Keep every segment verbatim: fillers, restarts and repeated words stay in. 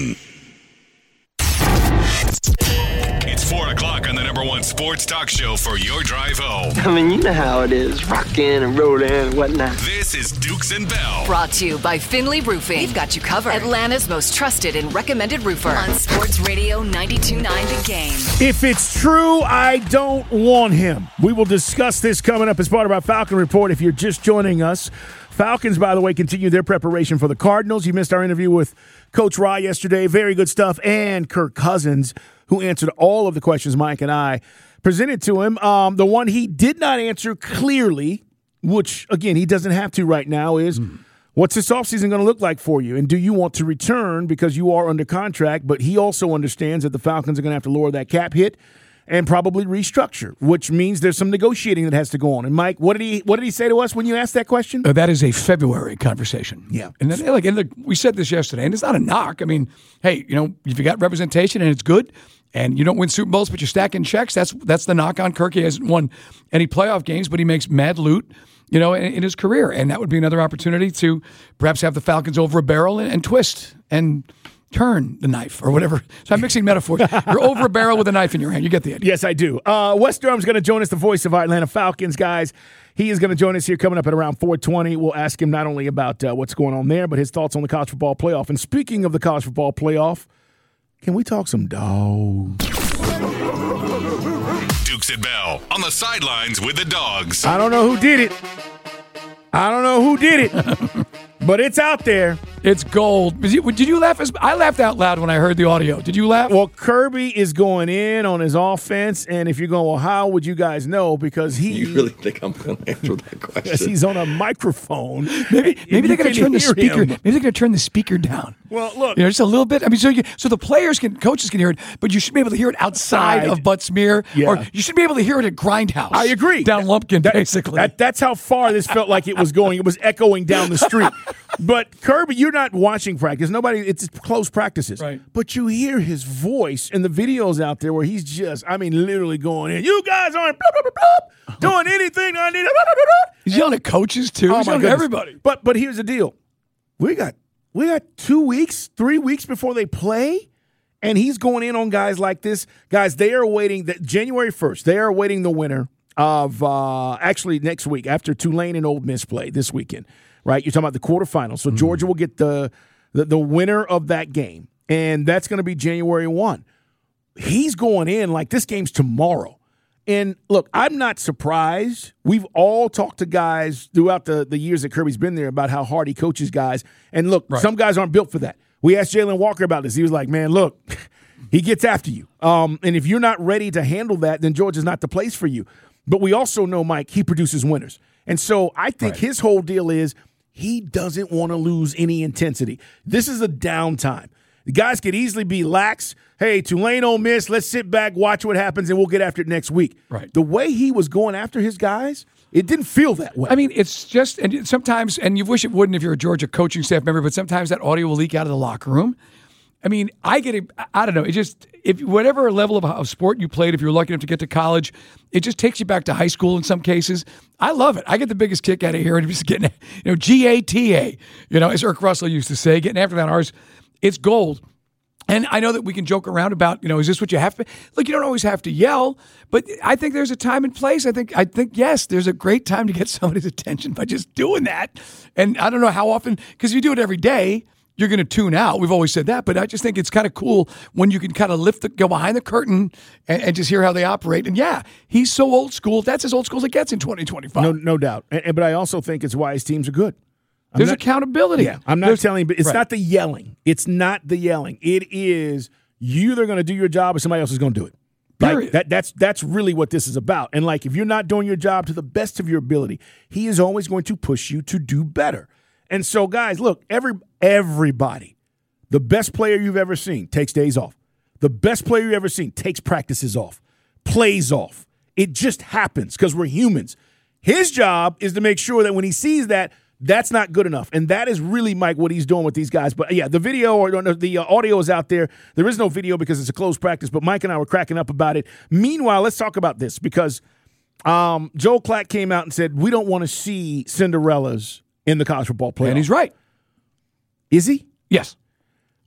Fan. It's four o'clock on the number one sports talk show for your drive home. I mean, you know how it is, rocking and rolling and whatnot. This is Dukes and Bell. Brought to you by Finley Roofing. We've got you covered. Atlanta's most trusted and recommended roofer on Sports Radio ninety-two point nine The Game. If it's true, I don't want him. We will discuss this coming up as part of our Falcon Report. If you're just joining us, Falcons, by the way, continue their preparation for the Cardinals. You missed our interview with Coach Rye yesterday. Very good stuff. And Kirk Cousins, who answered all of the questions Mike and I presented to him. Um, the one he did not answer clearly, which, again, he doesn't have to right now, is mm. what's this offseason going to look like for you? And do you want to return because you are under contract? But he also understands that the Falcons are going to have to lower that cap hit and probably restructure, which means there's some negotiating that has to go on. And, Mike, what did he what did he say to us when you asked that question? Uh, that is a February conversation. Yeah. And then, like, and look, we said this yesterday, and it's not a knock. I mean, hey, you know, if you got representation and it's good, and you don't win Super Bowls, but you're stacking checks, that's that's the knock on Kirk. He hasn't won any playoff games, but he makes mad loot, you know, in, in his career. And that would be another opportunity to perhaps have the Falcons over a barrel and, and twist and turn the knife or whatever. So I'm mixing metaphors. You're over a barrel with a knife in your hand. You get the idea. Yes, I do. Uh, Wes Durham's going to join us, the voice of our Atlanta Falcons, guys. He is going to join us here coming up at around four twenty. We'll ask him not only about uh, what's going on there, but his thoughts on the college football playoff. And speaking of the college football playoff, can we talk some dogs? Dukes and Bell on the sidelines with the dogs. I don't know who did it. I don't know who did it, but it's out there. It's gold. Did you, did you laugh? As, I laughed out loud when I heard the audio. Did you laugh? Well, Kirby is going in on his offense, and if you're going, well, how would you guys know? Because he... You really think I'm going to answer that question? Because he's on a microphone. Maybe, maybe they're going to turn the speaker. Him. Maybe they're going to turn the speaker down. Well, look, you know, just a little bit. I mean, so you, so the players can, coaches can hear it, but you should be able to hear it outside Side. of Butts Smear, Yeah. or you should be able to hear it at Grindhouse. I agree. Down Lumpkin, that, basically. That, that's how far this felt like it was going. It was echoing down the street. But Kirby, you're not watching practice. Nobody. It's close practices. Right. But you hear his voice in the videos out there where he's just, I mean, literally going in. You guys aren't blah, blah, blah, blah, doing anything I need. Blah, blah, blah, blah. He's yelling at coaches too. Oh, He's my yelling at goodness. everybody. But but here's the deal. We got we got two weeks, three weeks before they play, and he's going in on guys like this. Guys, they are waiting the, January first. They are awaiting the winner of uh, actually next week after Tulane and Ole Miss play this weekend. Right? You're talking about the quarterfinals. So mm. Georgia will get the, the the winner of that game, and that's going to be January first. He's going in like this game's tomorrow. And, look, I'm not surprised. We've all talked to guys throughout the, the years that Kirby's been there about how hard he coaches guys. And, look, right. some guys aren't built for that. We asked Jalen Walker about this. He was like, man, look, he gets after you. Um, and if you're not ready to handle that, then Georgia's not the place for you. But we also know, Mike, he produces winners. And so I think right. his whole deal is he doesn't want to lose any intensity. This is a downtime. The guys could easily be lax. Hey, Tulane, Ole Miss, let's sit back, watch what happens, and we'll get after it next week. Right. The way he was going after his guys, it didn't feel that way. I mean, it's just, and sometimes, and you wish it wouldn't if you're a Georgia coaching staff member, but sometimes that audio will leak out of the locker room. I mean, I get it. I don't know. It just, if whatever level of, of sport you played, if you're lucky enough to get to college, it just takes you back to high school in some cases. I love it. I get the biggest kick out of here and just getting, you know, G A T A, you know, as Irk Russell used to say, getting after that ours. It's gold. And I know that we can joke around about, you know, is this what you have to? Look, you don't always have to yell, but I think there's a time and place. I think, I think yes, there's a great time to get somebody's attention by just doing that. And I don't know how often, because if you do it every day, you're going to tune out. We've always said that, but I just think it's kind of cool when you can kind of lift the, go behind the curtain and, and just hear how they operate. And yeah, he's so old school. That's as old school as it gets in twenty twenty-five. No, no doubt. And, but I also think it's why his teams are good. I'm There's not, accountability. Yeah, I'm not There's, telling you, but it's right. not the yelling. It's not the yelling. It is you either going to do your job or somebody else is going to do it. Like, Period. that, that's that's really what this is about. And like, if you're not doing your job to the best of your ability, he is always going to push you to do better. And so, guys, look, every everybody, the best player you've ever seen takes days off. The best player you've ever seen takes practices off, plays off. It just happens because we're humans. His job is to make sure that when he sees that, that's not good enough. And that is really, Mike, what he's doing with these guys. But, yeah, the video or the uh, audio is out there. There is no video because it's a closed practice, but Mike and I were cracking up about it. Meanwhile, let's talk about this because um, Joel Klatt came out and said, we don't want to see Cinderellas in the college football playoff. And he's right. Is he? Yes.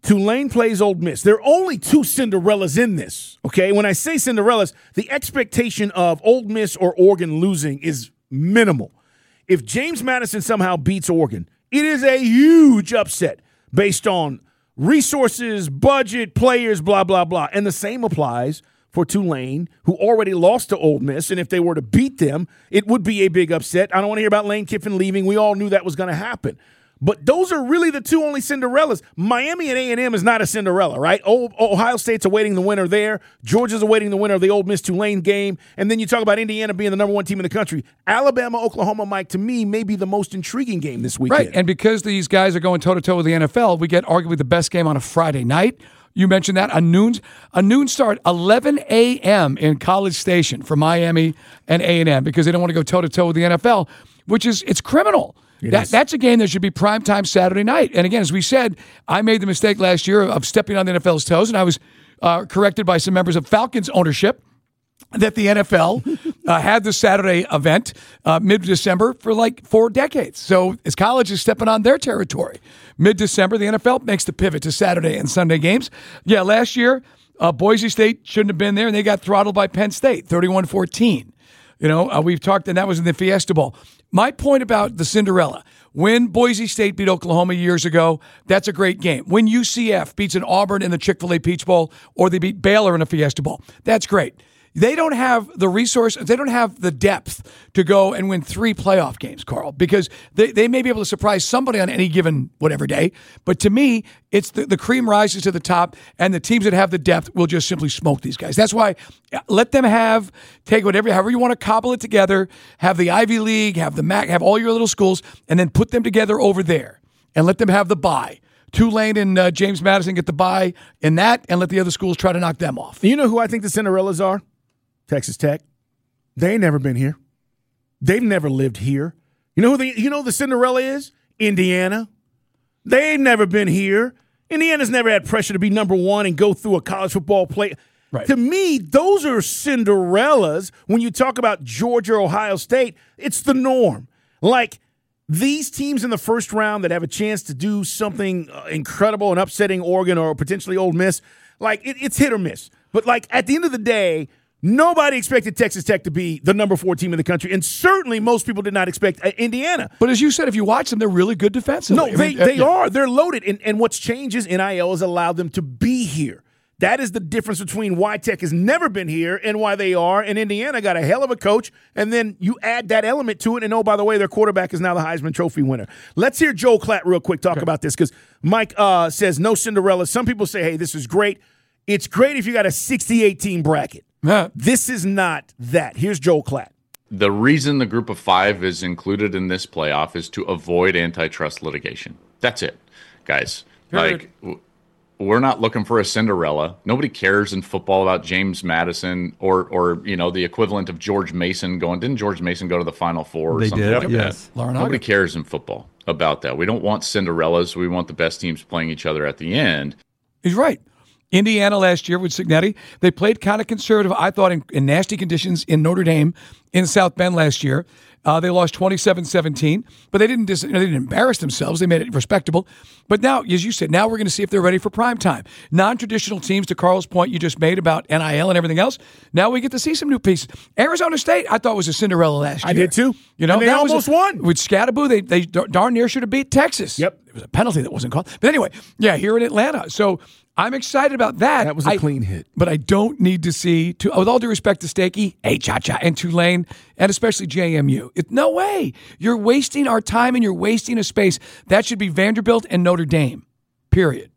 Tulane plays Ole Miss. There are only two Cinderellas in this, okay? When I say Cinderellas, the expectation of Ole Miss or Oregon losing is minimal. If James Madison somehow beats Oregon, it is a huge upset based on resources, budget, players, blah, blah, blah. And the same applies for Tulane, who already lost to Ole Miss, and if they were to beat them, it would be a big upset. I don't want to hear about Lane Kiffin leaving. We all knew that was going to happen. But those are really the two only Cinderellas. Miami and A and M is not a Cinderella, right? O- Ohio State's awaiting the winner there. Georgia's awaiting the winner of the Ole Miss Tulane game. And then you talk about Indiana being the number one team in the country. Alabama, Oklahoma, Mike, to me, may be the most intriguing game this weekend. Right, and because these guys are going toe-to-toe with the N F L, we get arguably the best game on a Friday night. You mentioned that, a noon, a noon start, eleven a.m. in College Station for Miami and A and M because they don't want to go toe-to-toe with the N F L, which is, it's criminal. That, that's a game that should be primetime Saturday night. And again, as we said, I made the mistake last year of stepping on the N F L's toes, and I was uh, corrected by some members of Falcons ownership that the N F L uh, had the Saturday event uh, mid-December for like four decades. So as college is stepping on their territory, mid-December, the N F L makes the pivot to Saturday and Sunday games. Yeah, last year, uh, Boise State shouldn't have been there, and they got throttled by Penn State, thirty-one fourteen. You know, uh, we've talked, and that was in the Fiesta Bowl. My point about the Cinderella, when Boise State beat Oklahoma years ago, that's a great game. When U C F beats an Auburn in the Chick-fil-A Peach Bowl, or they beat Baylor in a Fiesta Bowl, that's great. They don't have the resource, they don't have the depth to go and win three playoff games, Carl, because they, they may be able to surprise somebody on any given whatever day. But to me, it's the, the cream rises to the top, and the teams that have the depth will just simply smoke these guys. That's why let them have, take whatever, however you want to cobble it together, have the Ivy League, have the M A C, have all your little schools, and then put them together over there and let them have the bye. Tulane and uh, James Madison get the bye in that, and let the other schools try to knock them off. You know who I think the Cinderellas are? Texas Tech. They ain't never been here. They've never lived here. You know who the you know who the Cinderella is? Indiana. They ain't never been here. Indiana's never had pressure to be number one and go through a college football play. Right. To me, those are Cinderellas. When you talk about Georgia or Ohio State, it's the norm. Like these teams in the first round that have a chance to do something uh, incredible and upsetting Oregon or potentially Ole Miss, like it, it's hit or miss. But like at the end of the day, nobody expected Texas Tech to be the number four team in the country, and certainly most people did not expect uh, Indiana. But as you said, if you watch them, they're really good defensively. No, they, I mean, uh, they yeah. are. They're loaded. And, and what's changed is N I L has allowed them to be here. That is the difference between why Tech has never been here and why they are. And Indiana got a hell of a coach, and then you add that element to it, and oh, by the way, their quarterback is now the Heisman Trophy winner. Let's hear Joel Klatt real quick talk okay. about this, because Mike uh, says no Cinderella. Some people say, hey, this is great. It's great if you got a sixty-eight team bracket. Huh. This is not that. Here's Joel Klatt. The reason the group of five is included in this playoff is to avoid antitrust litigation. That's it, guys. Period. Like, we're not looking for a Cinderella. Nobody cares in football about James Madison or, or you know, the equivalent of George Mason going. Didn't George Mason go to the Final Four or they something did. like yes. that? Nobody cares in football about that. We don't want Cinderellas. We want the best teams playing each other at the end. He's right. Indiana last year with Cignetti, they played kind of conservative, I thought, in, in nasty conditions in Notre Dame in South Bend last year. Uh, they lost twenty-seven seventeen, but they didn't, dis- they didn't embarrass themselves. They made it respectable. But now, as you said, now we're going to see if they're ready for prime time. Non-traditional teams, to Carl's point you just made about N I L and everything else, now we get to see some new pieces. Arizona State, I thought was a Cinderella last year. I did too. You know, and they that almost was a, won. With Scadaboo, they, they darn near should have beat Texas. Yep. It was a penalty that wasn't called. But anyway, yeah, here in Atlanta. So I'm excited about that. That was a I, clean hit. But I don't need to see, to, with all due respect to Stakey, hey, Cha-Cha, and Tulane, and especially J M U. It, no way. You're wasting our time and you're wasting a space. That should be Vanderbilt and Notre Dame, period.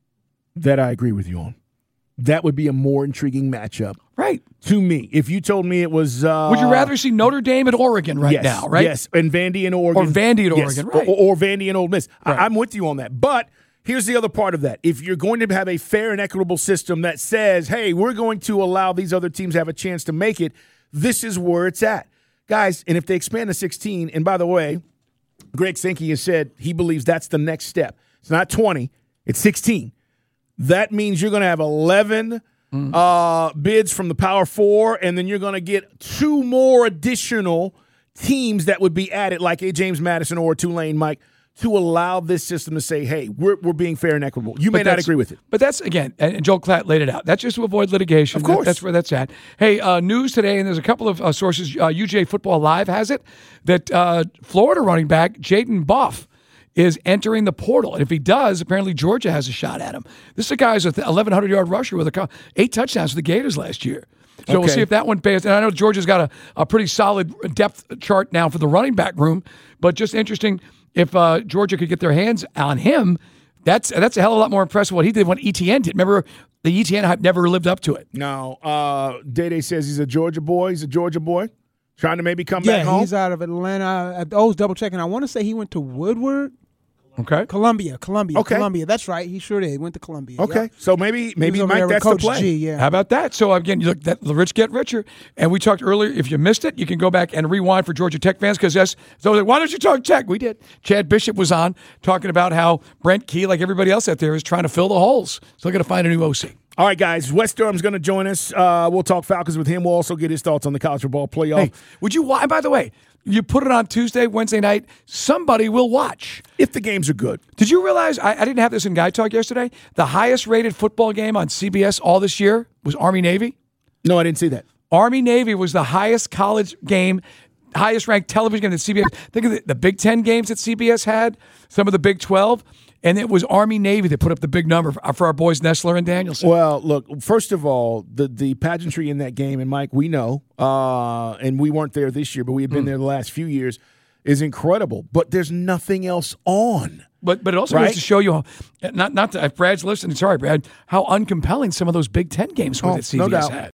That I agree with you on. That would be a more intriguing matchup. Right. To me. If you told me it was... Uh, would you rather see Notre Dame at Oregon right yes, now, right? Yes, and Vandy and Oregon. Or Vandy at yes, Oregon, right. Or, or Vandy and Ole Miss. Right. I, I'm with you on that. But here's the other part of that. If you're going to have a fair and equitable system that says, hey, we're going to allow these other teams to have a chance to make it, this is where it's at. Guys, and if they expand to sixteen, and by the way, Greg Sankey has said he believes that's the next step. It's not twenty, it's sixteen. That means you're going to have eleven mm. uh, bids from the Power Four, and then you're going to get two more additional teams that would be added, like a James Madison or Tulane, Mike, to allow this system to say, hey, we're, we're being fair and equitable. You may But not that's- agree with it. But that's, again, and Joel Klatt laid it out. That's just to avoid litigation. Of course. That- that's where that's at. Hey, uh, news today, and there's a couple of uh, sources. Uh, U J Football Live has it, that uh, Florida running back Jaden Buff is entering the portal. And if he does, apparently Georgia has a shot at him. This is a guy who's an eleven hundred yard rusher with a co- eight touchdowns for the Gators last year. So we'll Okay. see if that one pays. And I know Georgia's got a, a pretty solid depth chart now for the running back room, but just interesting if uh, Georgia could get their hands on him. That's that's a hell of a lot more impressive what he did when E T N did. Remember, the E T N hype never lived up to it. No, uh, Day-Day says he's a Georgia boy. He's a Georgia boy trying to maybe come Yeah, back home. he's out of Atlanta. I was double checking. I want to say he went to Woodward. Okay. Columbia, Columbia, Okay. Columbia. That's right. He sure did. He went to Columbia. Okay, Yep. so maybe maybe He was over Mike, there with that's the Coach play. G, yeah. How about that? So again, you look that the rich get richer, and we talked earlier. If you missed it, you can go back and rewind for Georgia Tech fans because yes. So like, why don't you talk Tech? We did. Chad Bishop was on talking about how Brent Key, like everybody else out there, is trying to fill the holes. So they're going to find a new O C. All right, guys. Wes Durham's going to join us. Uh, we'll talk Falcons with him. We'll also get his thoughts on the college football playoff. Hey, would you? wa- And by the way, you put it on Tuesday, Wednesday night. Somebody will watch. If the games are good. Did you realize? I, I didn't have this in Guy Talk yesterday. The highest rated football game on C B S all this year was Army Navy. No, I didn't see that. Army Navy was the highest college game, highest ranked television game that C B S. Think of the, the Big Ten games that C B S had, some of the Big twelve, and it was Army Navy that put up the big number for, for our boys Nestler and Danielson. Well, look, first of all, the, the pageantry in that game, and Mike, we know, uh, and we weren't there this year, but we have been there the last few years, is incredible. But there's nothing else on. But but it also Right? goes to show you how, not not to, if Brad's listening, sorry Brad, how uncompelling some of those Big Ten games were Oh, that C B S no doubt. had.